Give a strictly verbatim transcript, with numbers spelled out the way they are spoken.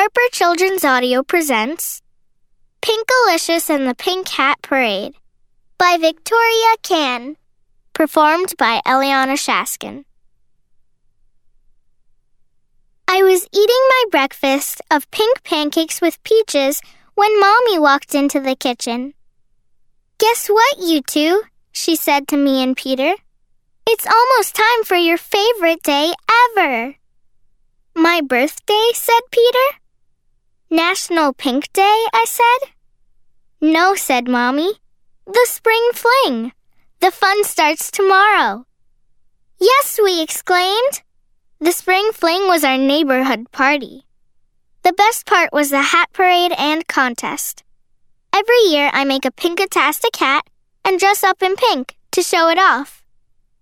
Harper Children's Audio presents Pinkalicious and the Pink Hat Parade by Victoria Can, performed by Eliana Shaskin. I was eating my breakfast of pink pancakes with peaches when Mommy walked into the kitchen. "Guess what, you two?" she said to me and Peter. "It's almost time for your favorite day ever." "My birthday?" said Peter. "National Pink Day?" I said. "No," said Mommy. "The Spring Fling. The fun starts tomorrow." "Yes," we exclaimed. The Spring Fling was our neighborhood party. The best part was the hat parade and contest. Every year I make a pink-a-tastic hat and dress up in pink to show it off.